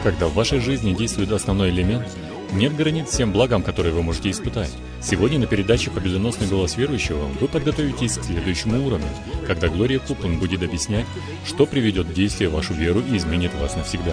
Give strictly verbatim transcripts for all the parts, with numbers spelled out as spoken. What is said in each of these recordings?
Когда в вашей жизни действует основной элемент, нет границ всем благам, которые вы можете испытать. Сегодня на передаче «Победоносный голос верующего» вы подготовитесь к следующему уровню, когда Глория Куплан будет объяснять, что приведет в действие вашу веру и изменит вас навсегда.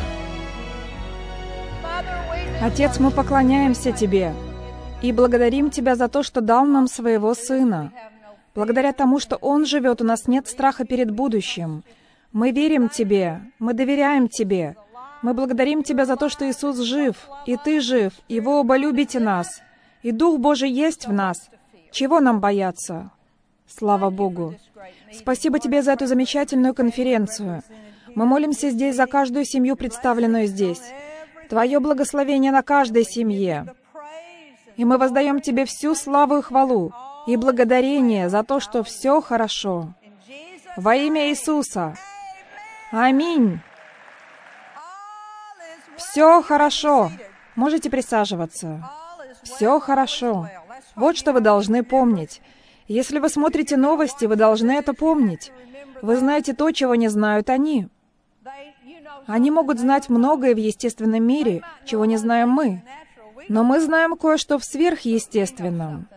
Отец, мы поклоняемся Тебе и благодарим Тебя за то, что дал нам своего Сына. Благодаря тому, что Он живет, у нас нет страха перед будущим. Мы верим Тебе, мы доверяем Тебе. Мы благодарим Тебя за то, что Иисус жив, и Ты жив, и вы оба любите нас, и Дух Божий есть в нас. Чего нам бояться? Слава Богу! Спасибо Тебе за эту замечательную конференцию. Мы молимся здесь за каждую семью, представленную здесь. Твое благословение на каждой семье. И мы воздаем Тебе всю славу и хвалу, и благодарение за то, что все хорошо. Во имя Иисуса. Аминь. Все хорошо. Можете присаживаться. Все хорошо. Вот что вы должны помнить. Если вы смотрите новости, вы должны это помнить. Вы знаете то, чего не знают они. Они могут знать многое в естественном мире, чего не знаем мы. Но мы знаем кое-что в сверхъестественном.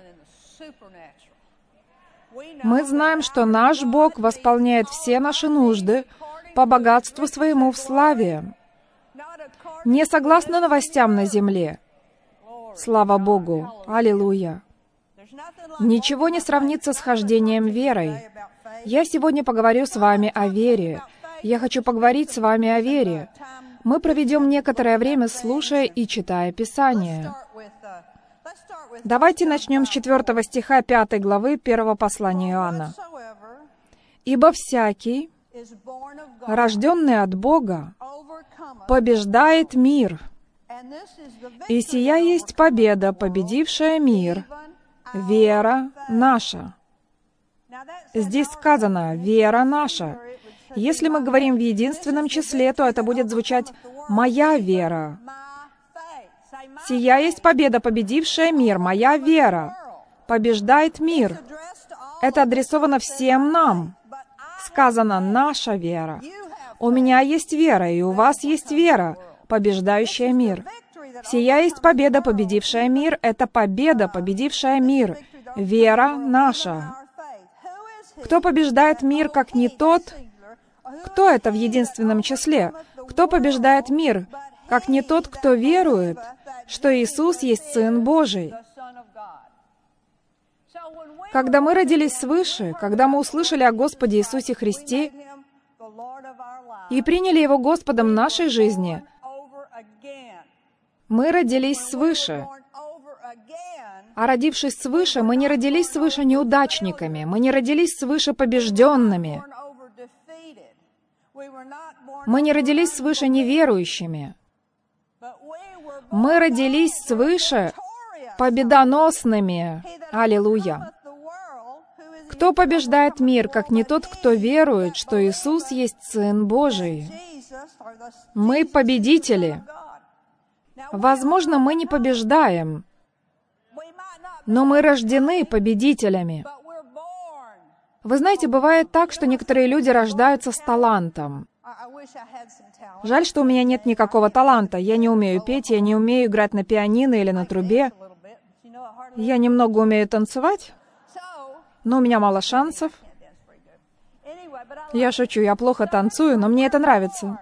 Мы знаем, что наш Бог восполняет все наши нужды по богатству своему в славе. Не согласно новостям на земле. Слава Богу! Аллилуйя! Ничего не сравнится с хождением верой. Я сегодня поговорю с вами о вере. Я хочу поговорить с вами о вере. Мы проведем некоторое время, слушая и читая Писание. Давайте начнем с четвертого стиха пятой главы первого послания Иоанна. «Ибо всякий, рожденный от Бога, побеждает мир, и сия есть победа, победившая мир, вера наша». Здесь сказано «вера наша». Если мы говорим в единственном числе, то это будет звучать «моя вера». «Сия есть победа, победившая мир, моя вера, побеждает мир». Это адресовано всем нам. Сказано «наша вера». У меня есть вера, и у вас есть вера, побеждающая мир. Сия есть победа, победившая мир. Это победа, победившая мир. Вера наша. Кто побеждает мир, как не тот? Кто это в единственном числе? Кто побеждает мир, как не тот, кто верует, что Иисус есть Сын Божий? Когда мы родились свыше, когда мы услышали о Господе Иисусе Христе и приняли Его Господом нашей жизни, мы родились свыше. А родившись свыше, мы не родились свыше неудачниками, мы не родились свыше побежденными, мы не родились свыше неверующими. Мы родились свыше победоносными. Аллилуйя! Кто побеждает мир, как не тот, кто верует, что Иисус есть Сын Божий? Мы победители. Возможно, мы не побеждаем, но мы рождены победителями. Вы знаете, бывает так, что некоторые люди рождаются с талантом. Жаль, что у меня нет никакого таланта. Я не умею петь, я не умею играть на пианино или на трубе. Я немного умею танцевать, но у меня мало шансов. Я шучу, я плохо танцую, но мне это нравится.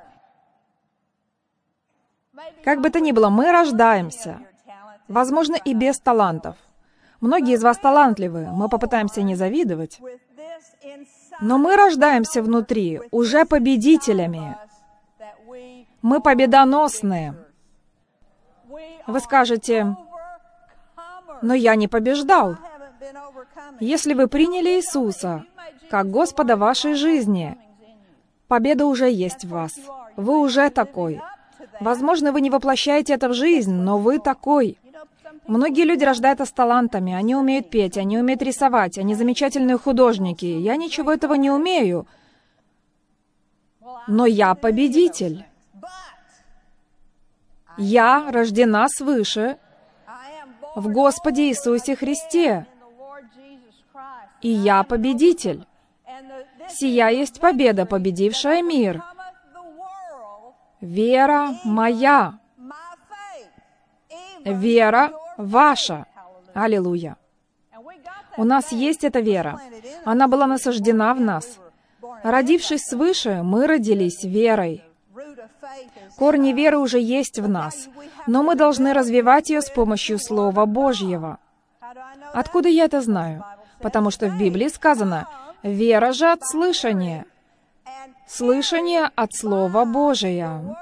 Как бы то ни было, мы рождаемся. Возможно, и без талантов. Многие из вас талантливы, мы попытаемся не завидовать. Но мы рождаемся внутри уже победителями. Мы победоносные. Вы скажете, но я не побеждал. Если вы приняли Иисуса как Господа вашей жизни, победа уже есть в вас. Вы уже такой. Возможно, вы не воплощаете это в жизнь, но вы такой. Многие люди рождаются с талантами, они умеют петь, они умеют рисовать, они замечательные художники. Я ничего этого не умею, но я победитель. Я рождена свыше в Господе Иисусе Христе, и я победитель. Сия есть победа, победившая мир. Вера моя. Вера ваша. Аллилуйя. У нас есть эта вера. Она была насаждена в нас. Родившись свыше, мы родились верой. Корни веры уже есть в нас, но мы должны развивать ее с помощью Слова Божьего. Откуда я это знаю? Потому что в Библии сказано: «Вера же от слышания, слышание от Слова Божия».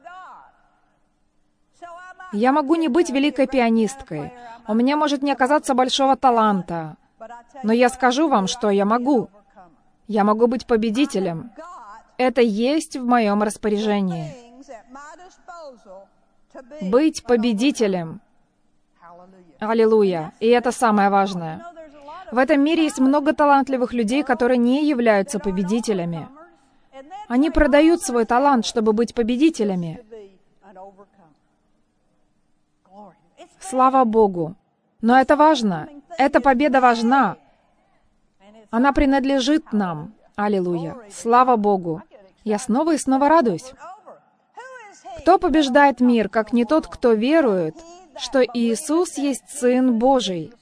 Я могу не быть великой пианисткой, у меня может не оказаться большого таланта, но я скажу вам, что я могу. Я могу быть победителем. Это есть в моем распоряжении. Быть победителем. Аллилуйя. И это самое важное. В этом мире есть много талантливых людей, которые не являются победителями. Они продают свой талант, чтобы быть победителями. Слава Богу. Но это важно. Эта победа важна. Она принадлежит нам. Аллилуйя. Слава Богу. Я снова и снова радуюсь. Кто побеждает мир, как не тот, кто верует, что Иисус есть Сын Божий?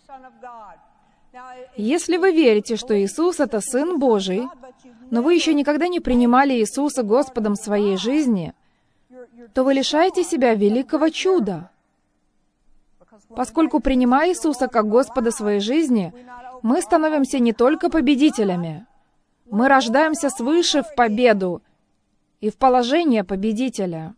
Если вы верите, что Иисус — это Сын Божий, но вы еще никогда не принимали Иисуса Господом своей жизни, то вы лишаете себя великого чуда. Поскольку, принимая Иисуса как Господа своей жизни, мы становимся не только победителями, мы рождаемся свыше в победу и в положение победителя.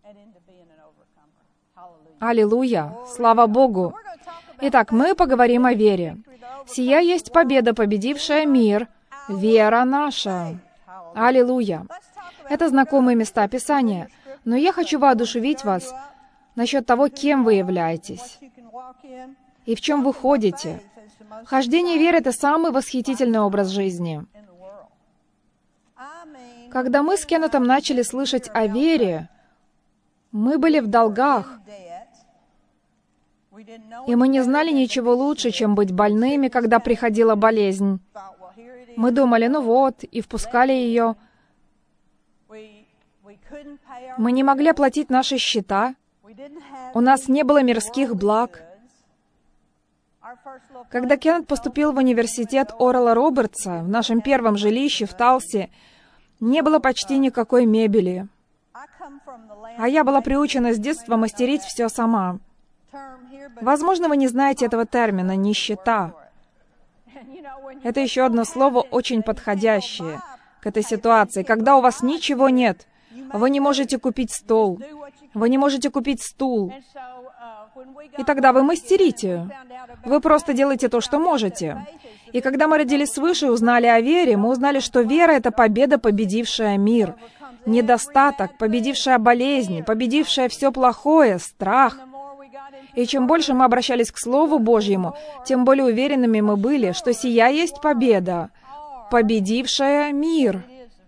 Аллилуйя! Слава Богу! Итак, мы поговорим о вере. Сия есть победа, победившая мир, вера наша. Аллилуйя! Это знакомые места Писания, но я хочу воодушевить вас насчет того, кем вы являетесь и в чем вы ходите. Хождение веры — это самый восхитительный образ жизни. Когда мы с Кеннетом начали слышать о вере, мы были в долгах, и мы не знали ничего лучше, чем быть больными, когда приходила болезнь. Мы думали, ну вот, и впускали ее. Мы не могли оплатить наши счета. У нас не было мирских благ. Когда Кеннет поступил в университет Орала Робертса, в нашем первом жилище в Талсе, не было почти никакой мебели. А я была приучена с детства мастерить все сама. Возможно, вы не знаете этого термина «нищета». Это еще одно слово, очень подходящее к этой ситуации. Когда у вас ничего нет, вы не можете купить стол, вы не можете купить стул. И тогда вы мастерите. Вы просто делаете то, что можете. И когда мы родились свыше и узнали о вере, мы узнали, что вера — это победа, победившая мир, недостаток, победившая болезнь, победившая все плохое, страх. И чем больше мы обращались к Слову Божьему, тем более уверенными мы были, что сия есть победа, победившая мир.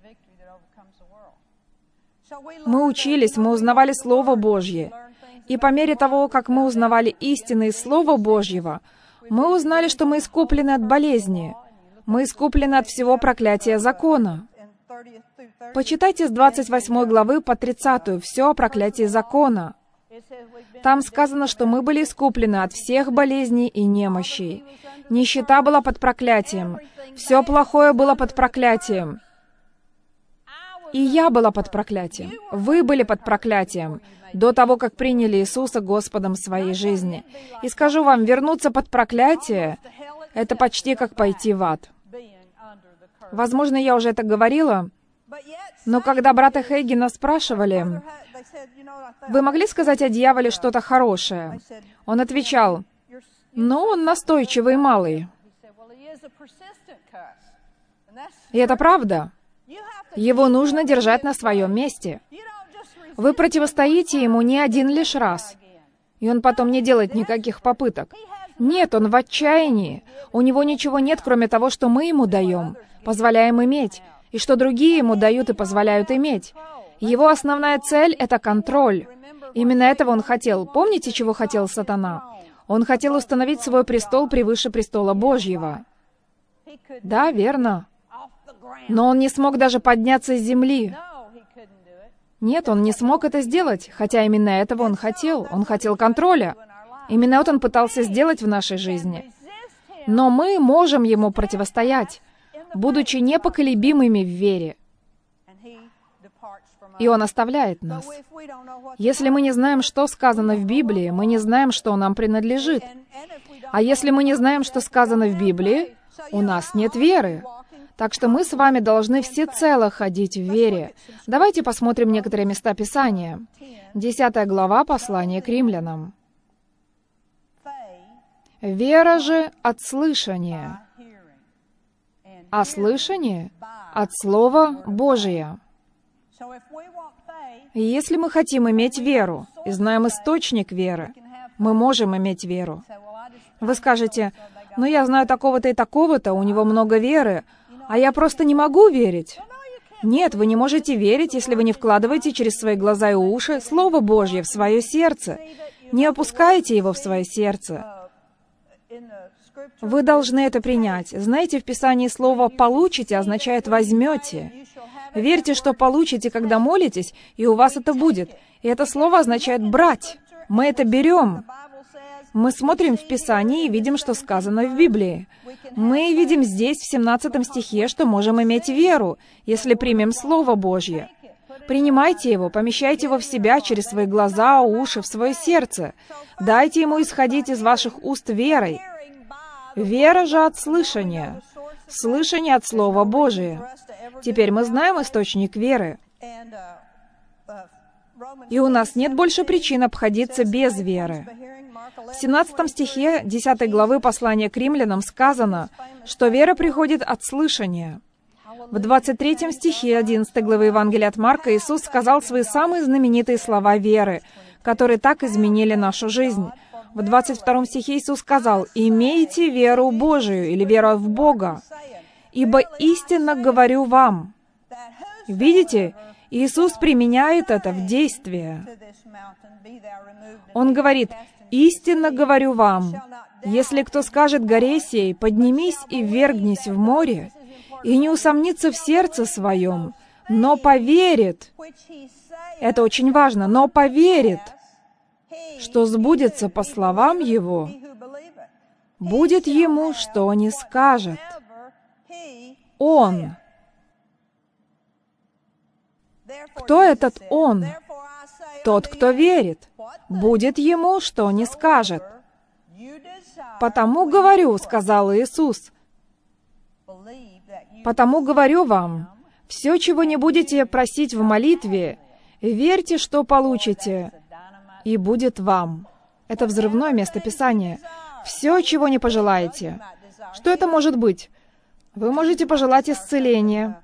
Мы учились, мы узнавали Слово Божье. И по мере того, как мы узнавали истины из Слова Божьего, мы узнали, что мы искуплены от болезни. Мы искуплены от всего проклятия закона. Почитайте с двадцать восьмой главы по тридцатую все о проклятии закона. Там сказано, что мы были искуплены от всех болезней и немощей. Нищета была под проклятием. Все плохое было под проклятием. И я была под проклятием. Вы были под проклятием до того, как приняли Иисуса Господом своей жизни. И скажу вам, вернуться под проклятие — это почти как пойти в ад. Возможно, я уже это говорила, но когда брата Хейгена спрашивали, «Вы могли сказать о дьяволе что-то хорошее?» Он отвечал, «Ну, он настойчивый малый». И это правда. Его нужно держать на своем месте. Вы противостоите ему не один лишь раз, и он потом не делает никаких попыток. Нет, он в отчаянии. У него ничего нет, кроме того, что мы ему даем, позволяем иметь, и что другие ему дают и позволяют иметь. Его основная цель — это контроль. Именно этого он хотел. Помните, чего хотел сатана? Он хотел установить свой престол превыше престола Божьего. Да, верно. Но он не смог даже подняться с земли. Нет, он не смог это сделать, хотя именно этого он хотел. Он хотел контроля. Именно это он пытался сделать в нашей жизни. Но мы можем ему противостоять, будучи непоколебимыми в вере. И он оставляет нас. Если мы не знаем, что сказано в Библии, мы не знаем, что нам принадлежит. А если мы не знаем, что сказано в Библии, у нас нет веры. Так что мы с вами должны всецело ходить в вере. Давайте посмотрим некоторые места Писания. Десятая глава послания к римлянам. «Вера же от слышания, а слышание от Слова Божия». И если мы хотим иметь веру и знаем источник веры, мы можем иметь веру. Вы скажете: «Ну, я знаю такого-то и такого-то, у него много веры, а я просто не могу верить». Нет, вы не можете верить, если вы не вкладываете через свои глаза и уши Слово Божье в свое сердце, не опускаете его в свое сердце. Вы должны это принять. Знаете, в Писании слово «получите» означает «возьмете». Верьте, что получите, когда молитесь, и у вас это будет. И это слово означает «брать». Мы это берем. Мы смотрим в Писании и видим, что сказано в Библии. Мы видим здесь, в семнадцатом стихе, что можем иметь веру, если примем Слово Божье. Принимайте его, помещайте его в себя через свои глаза, уши, в свое сердце. Дайте ему исходить из ваших уст верой. Вера же от слышания. Слышание от Слова Божия. Теперь мы знаем источник веры. И у нас нет больше причин обходиться без веры. В семнадцатом стихе десятой главы послания к римлянам сказано, что вера приходит от слышания. В двадцать третьем стихе одиннадцатой главы Евангелия от Марка Иисус сказал свои самые знаменитые слова веры, которые так изменили нашу жизнь. В двадцать втором стихе Иисус сказал: «Имейте веру Божию» или «веру в Бога, ибо истинно говорю вам». Видите, Иисус применяет это в действие. Он говорит: «Истинно говорю вам, если кто скажет горе сей, поднимись и ввергнись в море, и не усомнится в сердце своем, но поверит». Это очень важно, но поверит, что сбудется по словам его, будет ему, что не скажет. Он. Кто этот Он? Тот, кто верит. Будет ему, что не скажет. «Потому говорю, — сказал Иисус, — потому говорю вам, все, чего не будете просить в молитве, верьте, что получите, и будет вам». Это взрывное место Писания. Все, чего не пожелаете. Что это может быть? Вы можете пожелать исцеления.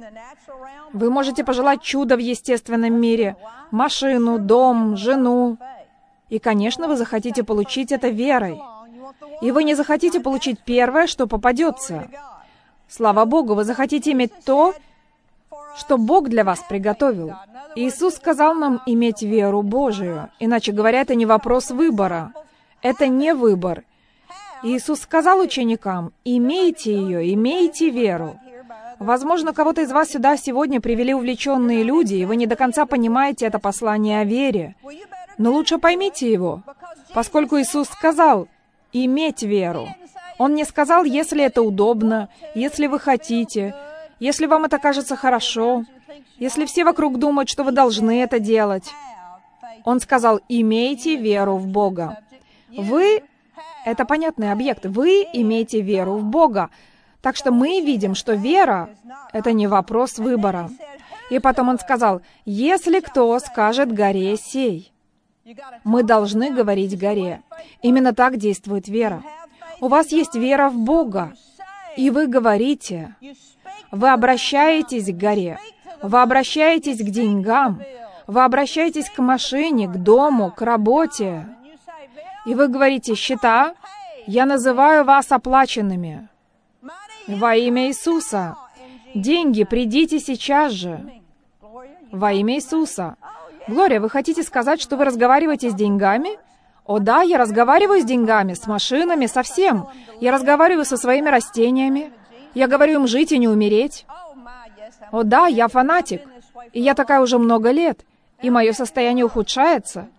Вы можете пожелать чуда в естественном мире, машину, дом, жену. И, конечно, вы захотите получить это верой. И вы не захотите получить первое, что попадется. Слава Богу, вы захотите иметь то, что Бог для вас приготовил. Иисус сказал нам иметь веру Божию. Иначе говоря, это не вопрос выбора. Это не выбор. Иисус сказал ученикам: «Имейте ее, имейте веру». Возможно, кого-то из вас сюда сегодня привели увлеченные люди, и вы не до конца понимаете это послание о вере. Но лучше поймите его, поскольку Иисус сказал «иметь веру». Он не сказал, если это удобно, если вы хотите, если вам это кажется хорошо, если все вокруг думают, что вы должны это делать. Он сказал: «Имейте веру в Бога». Вы — это понятный объект. Вы имеете веру в Бога. Так что мы видим, что вера — это не вопрос выбора. И потом он сказал: «Если кто скажет горе сей». Мы должны говорить горе. Именно так действует вера. У вас есть вера в Бога, и вы говорите. Вы обращаетесь к горе. Вы обращаетесь к деньгам. Вы обращаетесь к машине, к дому, к работе. И вы говорите: «Счета, я называю вас оплаченными. Во имя Иисуса. Деньги, придите сейчас же. Во имя Иисуса». Глория, вы хотите сказать, что вы разговариваете с деньгами? О да, я разговариваю с деньгами, с машинами, со всем. Я разговариваю со своими растениями. Я говорю им жить и не умереть. О да, я фанатик. И я такая уже много лет, и мое состояние ухудшается.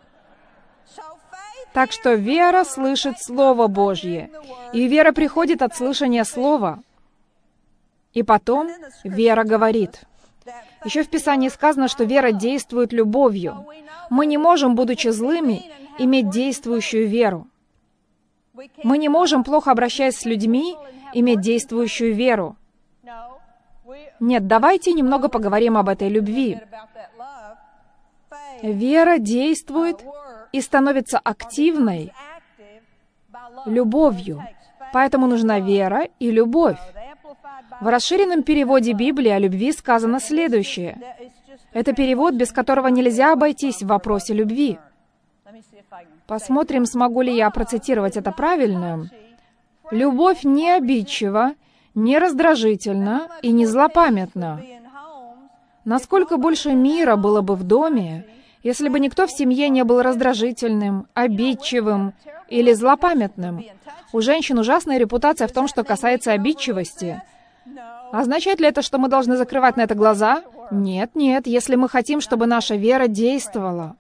Так что вера слышит Слово Божье, и вера приходит от слышания Слова. И потом вера говорит. Еще в Писании сказано, что вера действует любовью. Мы не можем, будучи злыми, иметь действующую веру. Мы не можем, плохо обращаясь с людьми, иметь действующую веру. Нет, давайте немного поговорим об этой любви. Вера действует и становится активной любовью. Поэтому нужна вера и любовь. В расширенном переводе Библии о любви сказано следующее. Это перевод, без которого нельзя обойтись в вопросе любви. Посмотрим, смогу ли я процитировать это правильно. «Любовь не обидчива, не раздражительна и не злопамятна». Насколько больше мира было бы в доме, если бы никто в семье не был раздражительным, обидчивым или злопамятным. У женщин ужасная репутация в том, что касается обидчивости. Означает ли это, что мы должны закрывать на это глаза? Нет, нет, если мы хотим, чтобы наша вера действовала.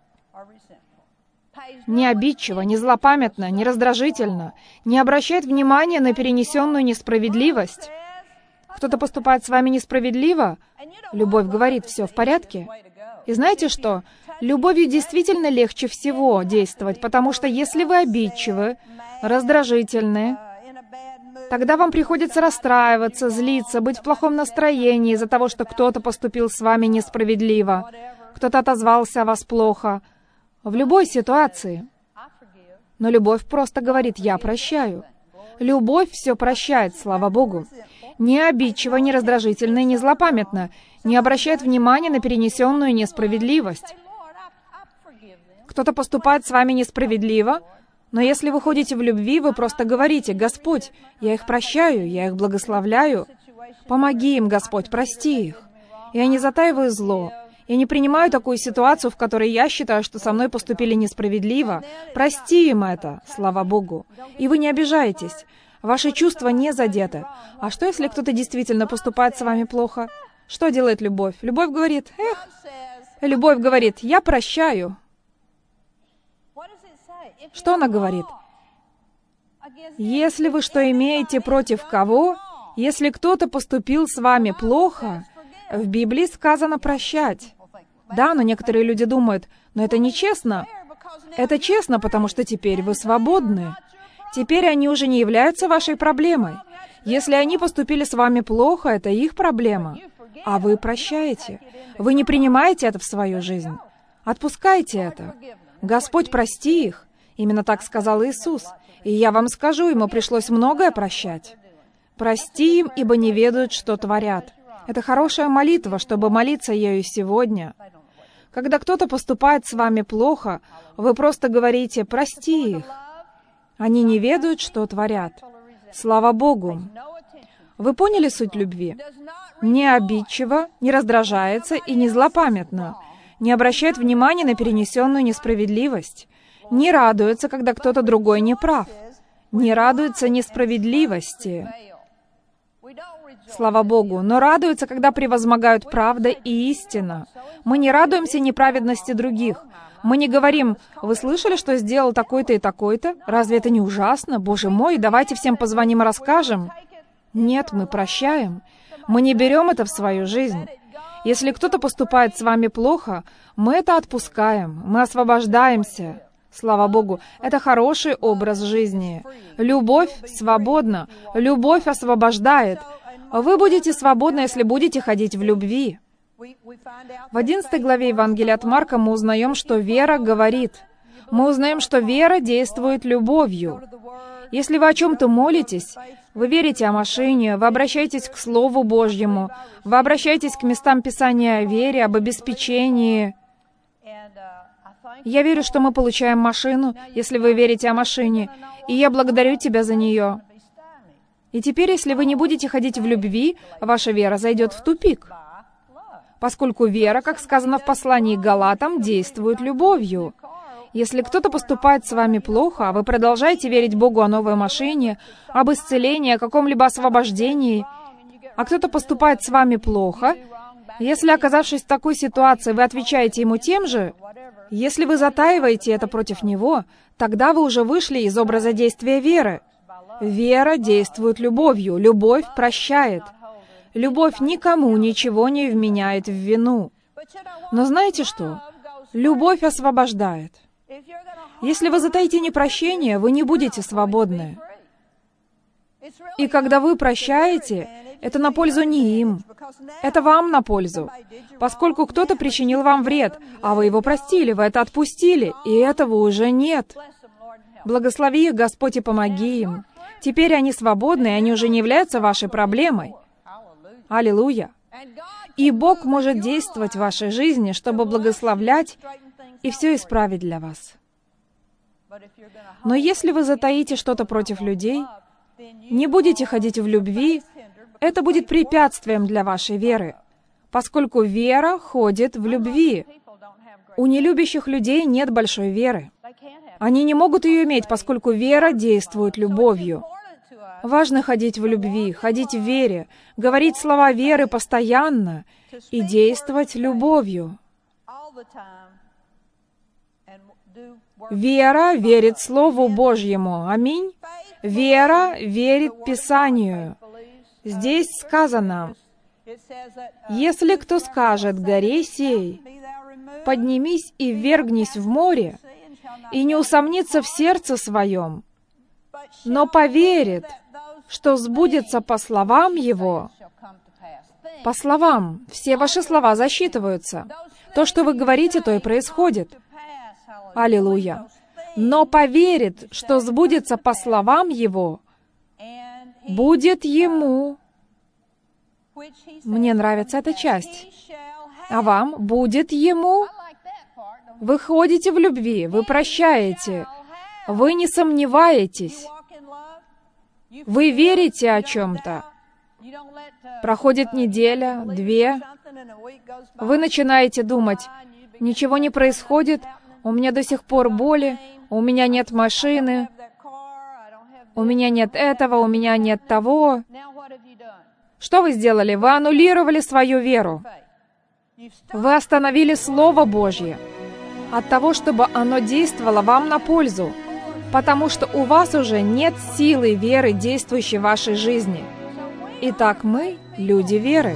Не обидчиво, не злопамятно, не раздражительно, не обращает внимания на перенесенную несправедливость. Кто-то поступает с вами несправедливо? Любовь говорит, все в порядке. И знаете что? Любовью действительно легче всего действовать, потому что если вы обидчивы, раздражительны, тогда вам приходится расстраиваться, злиться, быть в плохом настроении из-за того, что кто-то поступил с вами несправедливо, кто-то отозвался о вас плохо. В любой ситуации. Но любовь просто говорит «я прощаю». Любовь все прощает, слава Богу. Не обидчиво, не раздражительно и не злопамятно, не обращает внимания на перенесенную несправедливость. Кто-то поступает с вами несправедливо, но если вы ходите в любви, вы просто говорите: «Господь, я их прощаю, я их благословляю. Помоги им, Господь, прости их». Я не затаиваю зло. Я не принимаю такую ситуацию, в которой я считаю, что со мной поступили несправедливо. Прости им это, слава Богу. И вы не обижаетесь. Ваши чувства не задеты. А что, если кто-то действительно поступает с вами плохо? Что делает любовь? Любовь говорит: «Эх». Любовь говорит: «Я прощаю». Что она говорит? Если вы что имеете против кого, если кто-то поступил с вами плохо, в Библии сказано прощать. Да, но некоторые люди думают: но это нечестно. Это честно, потому что теперь вы свободны. Теперь они уже не являются вашей проблемой. Если они поступили с вами плохо, это их проблема. А вы прощаете. Вы не принимаете это в свою жизнь. Отпускайте это. Господь, прости их. Именно так сказал Иисус. И я вам скажу, ему пришлось многое прощать. Прости им, ибо не ведают, что творят. Это хорошая молитва, чтобы молиться ею сегодня. Когда кто-то поступает с вами плохо, вы просто говорите: «Прости их». Они не ведают, что творят. Слава Богу. Вы поняли суть любви? Не обидчиво, не раздражается и не злопамятно. Не обращает внимания на перенесенную несправедливость. Не радуется, когда кто-то другой не прав. Не радуется несправедливости. Слава Богу. Но радуется, когда превозмогают правда и истина. Мы не радуемся неправедности других. Мы не говорим: «Вы слышали, что сделал такой-то и такой-то? Разве это не ужасно? Боже мой, давайте всем позвоним и расскажем». Нет, мы прощаем. Мы не берем это в свою жизнь. Если кто-то поступает с вами плохо, мы это отпускаем, мы освобождаемся. Слава Богу, это хороший образ жизни. Любовь свободна, любовь освобождает. Вы будете свободны, если будете ходить в любви. В одиннадцатой главе Евангелия от Марка мы узнаем, что вера говорит. Мы узнаем, что вера действует любовью. Если вы о чем-то молитесь, вы верите о машине, вы обращаетесь к Слову Божьему, вы обращаетесь к местам Писания о вере, об обеспечении. Я верю, что мы получаем машину, если вы верите о машине, и я благодарю Тебя за нее. И теперь, если вы не будете ходить в любви, ваша вера зайдет в тупик. Поскольку вера, как сказано в послании к Галатам, действует любовью. Если кто-то поступает с вами плохо, а вы продолжаете верить Богу о новой машине, об исцелении, о каком-либо освобождении, а кто-то поступает с вами плохо, Если, оказавшись в такой ситуации, вы отвечаете ему тем же, если вы затаиваете это против него, тогда вы уже вышли из образа действия веры. Вера действует любовью, любовь прощает. Любовь никому ничего не вменяет в вину. Но знаете что? Любовь освобождает. Если вы затаите непрощение, вы не будете свободны. И когда вы прощаете, это на пользу не им. Это вам на пользу. Поскольку кто-то причинил вам вред, а вы его простили, вы это отпустили, и этого уже нет. Благослови их, Господь, и помоги им. Теперь они свободны, и они уже не являются вашей проблемой. Аллилуйя. И Бог может действовать в вашей жизни, чтобы благословлять и все исправить для вас. Но если вы затаите что-то против людей, не будете ходить в любви, это будет препятствием для вашей веры, поскольку вера ходит в любви. У нелюбящих людей нет большой веры. Они не могут ее иметь, поскольку вера действует любовью. Важно ходить в любви, ходить в вере, говорить слова веры постоянно и действовать любовью. Вера верит Слову Божьему. Аминь. Вера верит Писанию. Здесь сказано, «Если кто скажет горе сей, поднимись и ввергнись в море, и не усомнится в сердце своем, но поверит, что сбудется по словам его». По словам. Все ваши слова засчитываются. То, что вы говорите, то и происходит. Аллилуйя. Но поверит, что сбудется по словам его, будет ему. Мне нравится эта часть. А вам? Будет ему. Вы ходите в любви, вы прощаете, вы не сомневаетесь, вы верите о чем-то. Проходит неделя, две, вы начинаете думать, ничего не происходит, у меня до сих пор боли, у меня нет машины, у меня нет этого, у меня нет того. Что вы сделали? Вы аннулировали свою веру. Вы остановили Слово Божье от того, чтобы оно действовало вам на пользу, потому что у вас уже нет силы веры, действующей в вашей жизни. Итак, мы — люди веры.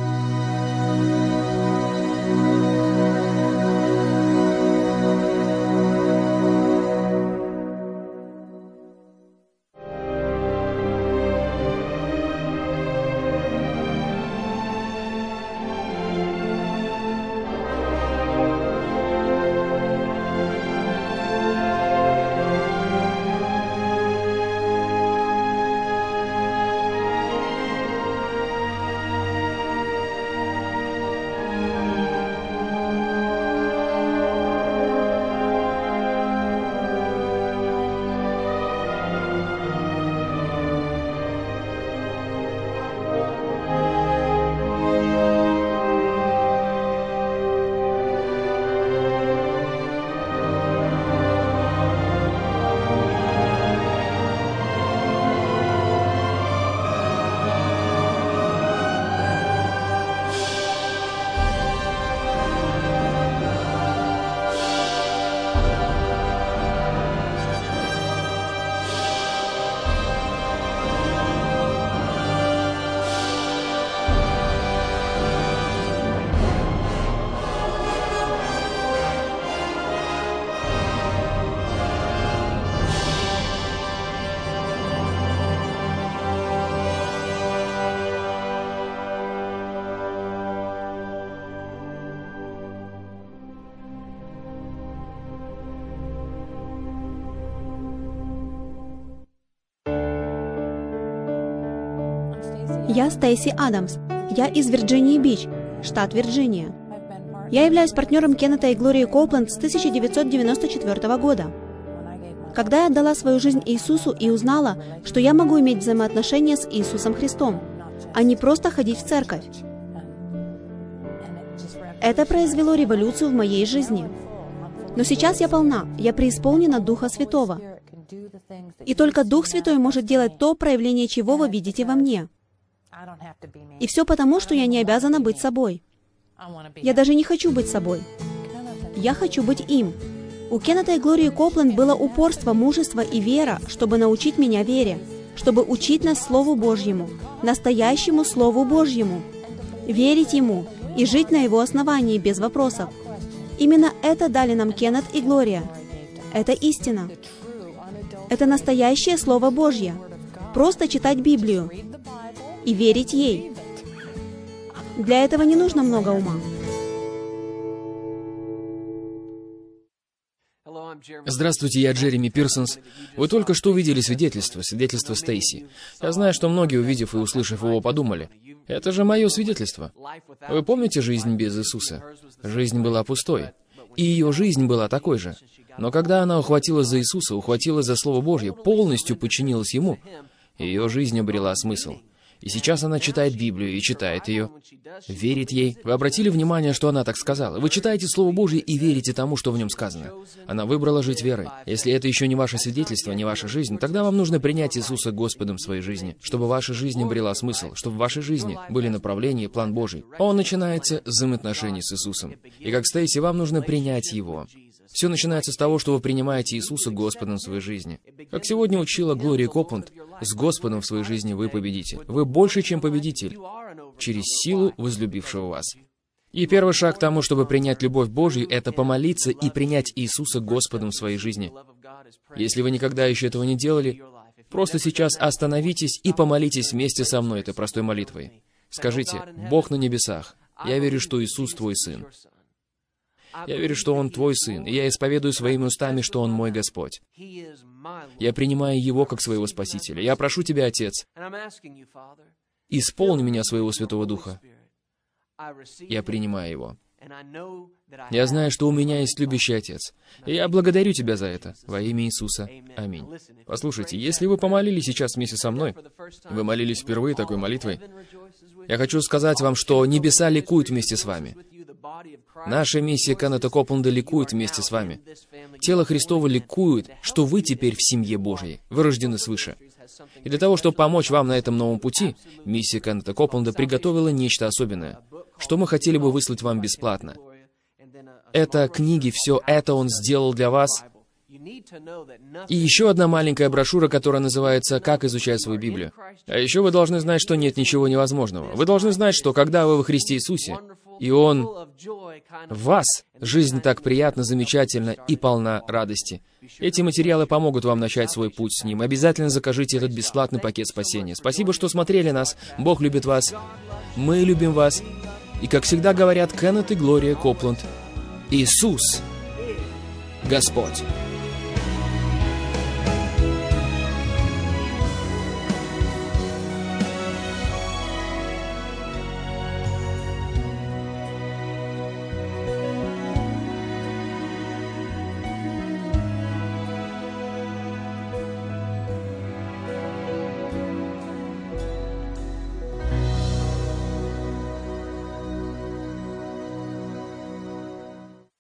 Я Стейси Адамс. Я из Вирджинии-Бич, штат Вирджиния. Я являюсь партнером Кеннета и Глории Коупленд с тысяча девятьсот девяносто четвёртого года. Когда я отдала свою жизнь Иисусу и узнала, что я могу иметь взаимоотношения с Иисусом Христом, а не просто ходить в церковь. Это произвело революцию в моей жизни. Но сейчас я полна, я преисполнена Духа Святого. И только Дух Святой может делать то проявление, чего вы видите во мне. И все потому, что я не обязана быть собой. Я даже не хочу быть собой. Я хочу быть им. У Кеннета и Глории Копланд было упорство, мужество и вера, чтобы научить меня вере, чтобы учить нас Слову Божьему, настоящему Слову Божьему, верить Ему и жить на Его основании без вопросов. Именно это дали нам Кеннет и Глория. Это истина. Это настоящее Слово Божье. Просто читать Библию и верить ей. Для этого не нужно много ума. Здравствуйте, я Джереми Пирсонс. Вы только что увидели свидетельство, свидетельство Стейси. Я знаю, что многие, увидев и услышав его, подумали: это же мое свидетельство. Вы помните жизнь без Иисуса? Жизнь была пустой. И ее жизнь была такой же. Но когда она ухватилась за Иисуса, ухватилась за Слово Божье, полностью подчинилась Ему, ее жизнь обрела смысл. И сейчас она читает Библию и читает ее, верит ей. Вы обратили внимание, что она так сказала? Вы читаете Слово Божье и верите тому, что в нем сказано. Она выбрала жить верой. Если это еще не ваше свидетельство, не ваша жизнь, тогда вам нужно принять Иисуса Господом в своей жизни, чтобы ваша жизнь обрела смысл, чтобы в вашей жизни были направления и план Божий. Он начинается с взаимоотношений с Иисусом. И как Стейси, вам нужно принять Его. Все начинается с того, что вы принимаете Иисуса Господом в своей жизни. Как сегодня учила Глория Копланд, с Господом в своей жизни вы победите. Вы больше, чем победитель, через силу возлюбившего вас. И первый шаг к тому, чтобы принять любовь Божью, это помолиться и принять Иисуса Господом в своей жизни. Если вы никогда еще этого не делали, просто сейчас остановитесь и помолитесь вместе со мной этой простой молитвой. Скажите: «Бог на небесах, я верю, что Иисус Твой Сын. Я верю, что Он Твой Сын, и я исповедую своими устами, что Он мой Господь. Я принимаю Его как своего Спасителя. Я прошу Тебя, Отец, исполни меня своего Святого Духа. Я принимаю Его. Я знаю, что у меня есть любящий Отец, и я благодарю Тебя за это, во имя Иисуса. Аминь». Послушайте, если вы помолились сейчас вместе со мной, вы молились впервые такой молитвой, я хочу сказать вам, что небеса ликуют вместе с вами. Наша миссия Кеннета Копланда ликует вместе с вами. Тело Христово ликует, что вы теперь в семье Божьей, вы рождены свыше. И для того, чтобы помочь вам на этом новом пути, миссия Кеннета Копланда приготовила нечто особенное, что мы хотели бы выслать вам бесплатно. Это книги, все это Он сделал для вас. И еще одна маленькая брошюра, которая называется «Как изучать свою Библию». А еще вы должны знать, что нет ничего невозможного. Вы должны знать, что когда вы во Христе Иисусе, и Он в вас, жизнь так приятна, замечательна и полна радости. Эти материалы помогут вам начать свой путь с Ним. Обязательно закажите этот бесплатный пакет спасения. Спасибо, что смотрели нас. Бог любит вас. Мы любим вас. И, как всегда говорят Кеннет и Глория Копланд, Иисус Господь.